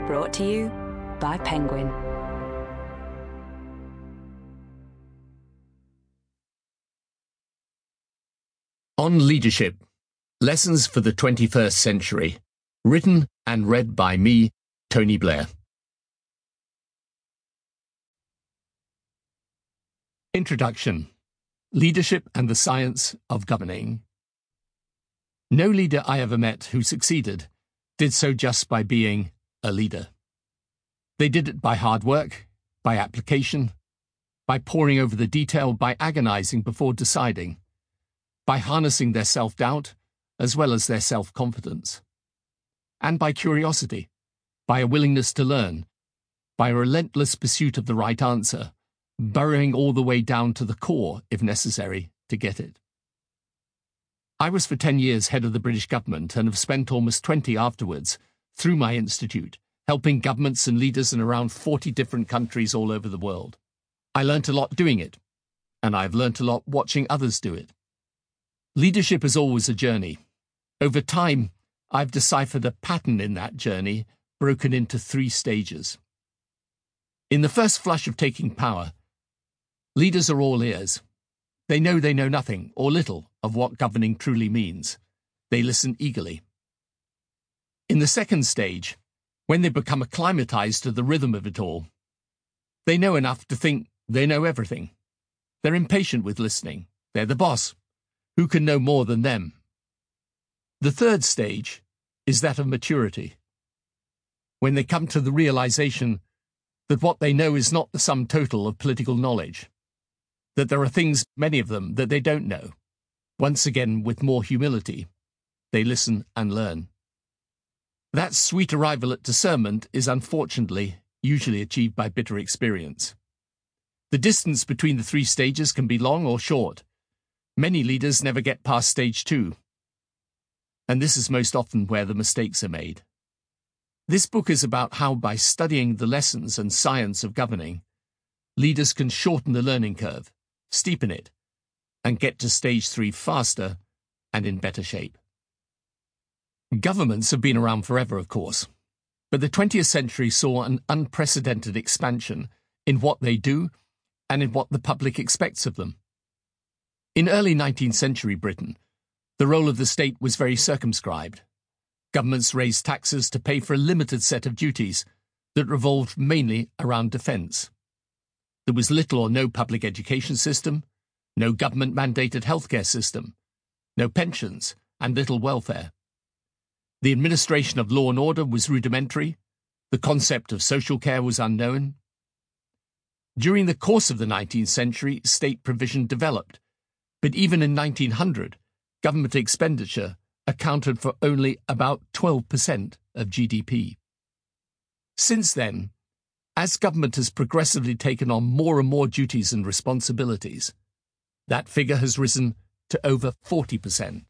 Brought to you by Penguin. On Leadership, Lessons for the 21st Century, written and read by me, Tony Blair. Introduction. Leadership and the Science of Governing. No leader I ever met who succeeded did so just by being a leader. They did it by hard work, by application, by poring over the detail, by agonizing before deciding, by harnessing their self-doubt as well as their self-confidence, and by curiosity, by a willingness to learn, by a relentless pursuit of the right answer, burrowing all the way down to the core, if necessary, to get it. I was for 10 years head of the British government and have spent almost 20 afterwards, through my institute, helping governments and leaders in around 40 different countries all over the world. I learnt a lot doing it, and I've learnt a lot watching others do it. Leadership is always a journey. Over time, I've deciphered a pattern in that journey, broken into 3 stages. In the first flush of taking power, leaders are all ears. They know nothing, or little, of what governing truly means. They listen eagerly. In the second stage, when they become acclimatized to the rhythm of it all, they know enough to think they know everything. They're impatient with listening. They're the boss. Who can know more than them? The third stage is that of maturity, when they come to the realization that what they know is not the sum total of political knowledge, that there are things, many of them, that they don't know. Once again, with more humility, they listen and learn. That sweet arrival at discernment is unfortunately usually achieved by bitter experience. The distance between the 3 stages can be long or short. Many leaders never get past stage 2. And this is most often where the mistakes are made. This book is about how, by studying the lessons and science of governing, leaders can shorten the learning curve, steepen it, and get to stage 3 faster and in better shape. Governments have been around forever, of course, but the 20th century saw an unprecedented expansion in what they do and in what the public expects of them. In early 19th century Britain, the role of the state was very circumscribed. Governments raised taxes to pay for a limited set of duties that revolved mainly around defence. There was little or no public education system, no government-mandated healthcare system, no pensions, and little welfare. The administration of law and order was rudimentary. The concept of social care was unknown. During the course of the 19th century, state provision developed, but even in 1900, government expenditure accounted for only about 12% of GDP. Since then, as government has progressively taken on more and more duties and responsibilities, that figure has risen to over 40%.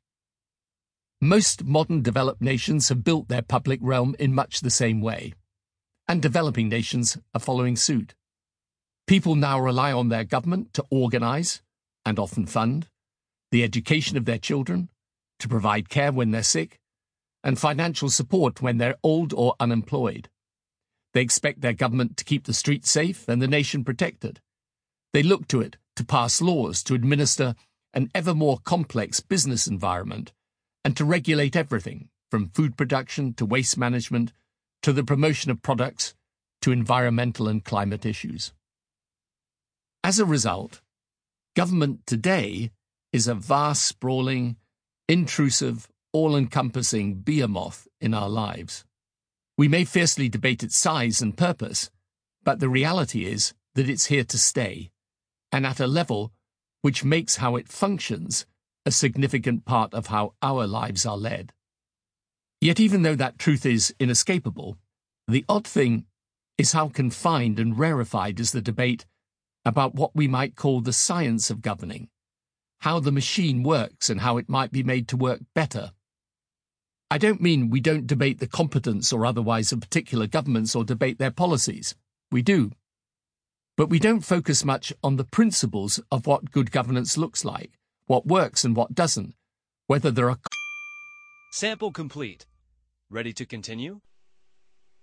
Most modern developed nations have built their public realm in much the same way, and developing nations are following suit. People now rely on their government to organise, and often fund, the education of their children, to provide care when they're sick, and financial support when they're old or unemployed. They expect their government to keep the streets safe and the nation protected. They look to it to pass laws, to administer an ever more complex business environment, and to regulate everything, from food production to waste management, to the promotion of products, to environmental and climate issues. As a result, government today is a vast, sprawling, intrusive, all-encompassing behemoth in our lives. We may fiercely debate its size and purpose, but the reality is that it's here to stay, and at a level which makes how it functions a significant part of how our lives are led. Yet even though that truth is inescapable, the odd thing is how confined and rarefied is the debate about what we might call the science of governing, how the machine works and how it might be made to work better. I don't mean we don't debate the competence or otherwise of particular governments or debate their policies. We do. But we don't focus much on the principles of what good governance looks like, what works and what doesn't, whether there are... Sample complete. Ready to continue?